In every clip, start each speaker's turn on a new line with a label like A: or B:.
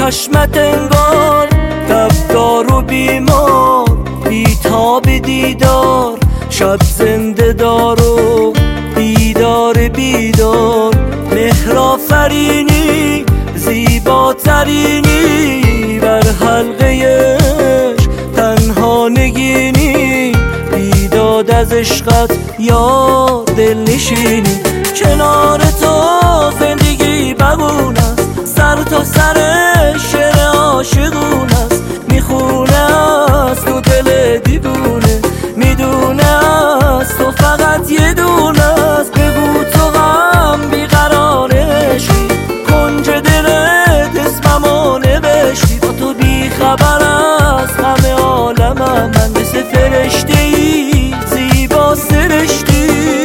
A: چشمت انگار دبدار و بیمار، بیتاب دیدار، شب زنده دار و بیدار بیدار. مهر آفرینی زیباترینی، بر حلقه عشق تنها نگینی، بیداد از عشقت یا دل نشینی. کنار تو زندگی ببون است، سر تا سر شعر عاشقون است. میخونه از تو دل دیوونه، میدونه از تو فقط یه دونه است. بگو تو غم بیقرار عشقی، کنج دلت اسممو نوشتی. با تو بیخبر از همه عالمم، من مثل فرشته‌ای زیبا سرشتی.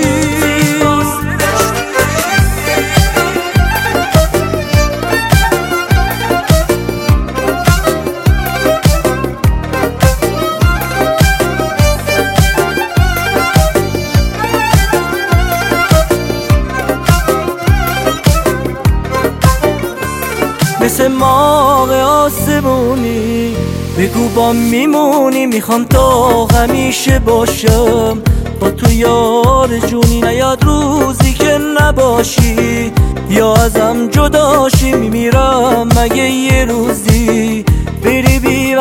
A: مثل ماه آسمونی بگو با میمونی، میخوام تا همیشه باشم با تو یار جونی. نیاد روزی که نباشی یا ازم جداشی، میمیرم مگه یه روزی بری بی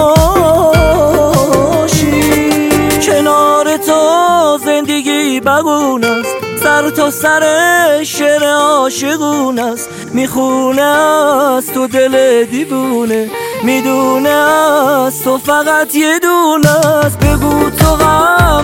A: وفاشی. کنار تو زندگی بگون است، سر تا سر شعر عاشقون است. میخونه از تو دل دیوونه، میدونه از تو فقط یه دونه است. بگو تو غم